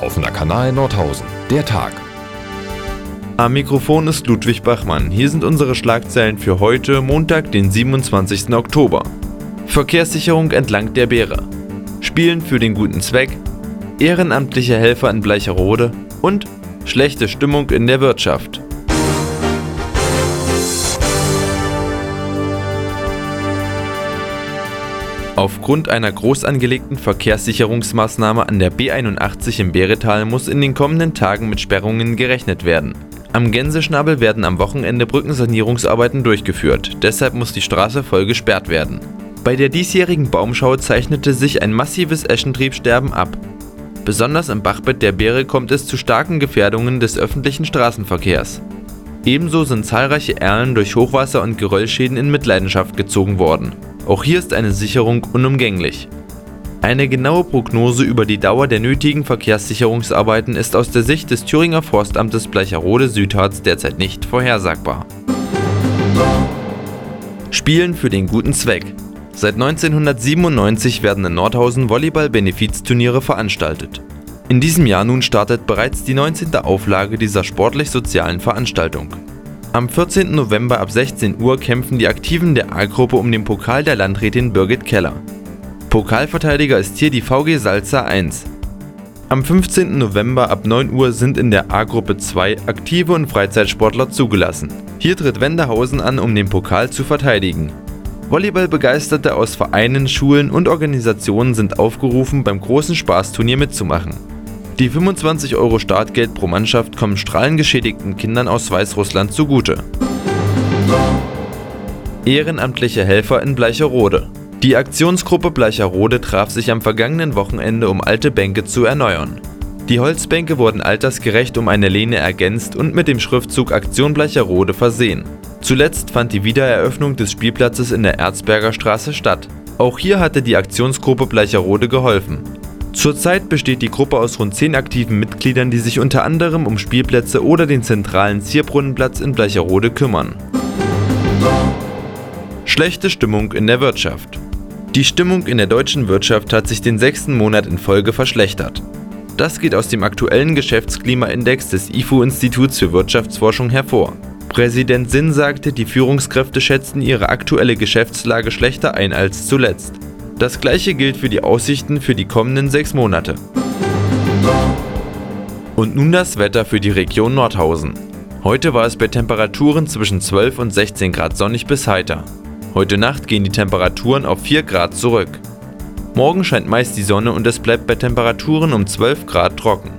Offener Kanal Nordhausen, der Tag. Am Mikrofon ist Ludwig Bachmann. Hier sind unsere Schlagzeilen für heute, Montag, den 27. Oktober. Verkehrssicherung entlang der Beere. Spielen für den guten Zweck. Ehrenamtliche Helfer in Bleicherode und schlechte Stimmung in der Wirtschaft. Aufgrund einer groß angelegten Verkehrssicherungsmaßnahme an der B81 im Beretal muss in den kommenden Tagen mit Sperrungen gerechnet werden. Am Gänseschnabel werden am Wochenende Brückensanierungsarbeiten durchgeführt, deshalb muss die Straße voll gesperrt werden. Bei der diesjährigen Baumschau zeichnete sich ein massives Eschentriebsterben ab. Besonders im Bachbett der Beere kommt es zu starken Gefährdungen des öffentlichen Straßenverkehrs. Ebenso sind zahlreiche Erlen durch Hochwasser und Geröllschäden in Mitleidenschaft gezogen worden. Auch hier ist eine Sicherung unumgänglich. Eine genaue Prognose über die Dauer der nötigen Verkehrssicherungsarbeiten ist aus der Sicht des Thüringer Forstamtes Bleicherode-Südharz derzeit nicht vorhersagbar. Spielen für den guten Zweck. Seit 1997 werden in Nordhausen Volleyball-Benefizturniere veranstaltet. In diesem Jahr nun startet bereits die 19. Auflage dieser sportlich-sozialen Veranstaltung. Am 14. November ab 16 Uhr kämpfen die Aktiven der A-Gruppe um den Pokal der Landrätin Birgit Keller. Pokalverteidiger ist hier die VG Salza 1. Am 15. November ab 9 Uhr sind in der A-Gruppe 2 Aktive und Freizeitsportler zugelassen. Hier tritt Wendehausen an, um den Pokal zu verteidigen. Volleyballbegeisterte aus Vereinen, Schulen und Organisationen sind aufgerufen, beim großen Spaßturnier mitzumachen. Die 25 € Startgeld pro Mannschaft kommen strahlengeschädigten Kindern aus Weißrussland zugute. Ehrenamtliche Helfer in Bleicherode. Die Aktionsgruppe Bleicherode traf sich am vergangenen Wochenende, um alte Bänke zu erneuern. Die Holzbänke wurden altersgerecht um eine Lehne ergänzt und mit dem Schriftzug Aktion Bleicherode versehen. Zuletzt fand die Wiedereröffnung des Spielplatzes in der Erzberger Straße statt. Auch hier hatte die Aktionsgruppe Bleicherode geholfen. Zurzeit besteht die Gruppe aus rund 10 aktiven Mitgliedern, die sich unter anderem um Spielplätze oder den zentralen Zierbrunnenplatz in Bleicherode kümmern. Schlechte Stimmung in der Wirtschaft. Die Stimmung in der deutschen Wirtschaft hat sich den 6. Monat in Folge verschlechtert. Das geht aus dem aktuellen Geschäftsklimaindex des IFO-Instituts für Wirtschaftsforschung hervor. Präsident Sinn sagte, die Führungskräfte schätzten ihre aktuelle Geschäftslage schlechter ein als zuletzt. Das gleiche gilt für die Aussichten für die kommenden 6 Monate. Und nun das Wetter für die Region Nordhausen. Heute war es bei Temperaturen zwischen 12 und 16 Grad sonnig bis heiter. Heute Nacht gehen die Temperaturen auf 4 Grad zurück. Morgen scheint meist die Sonne und es bleibt bei Temperaturen um 12 Grad trocken.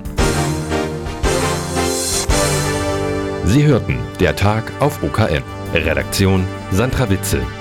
Sie hörten der Tag auf OKM. Redaktion Sandra Witzel.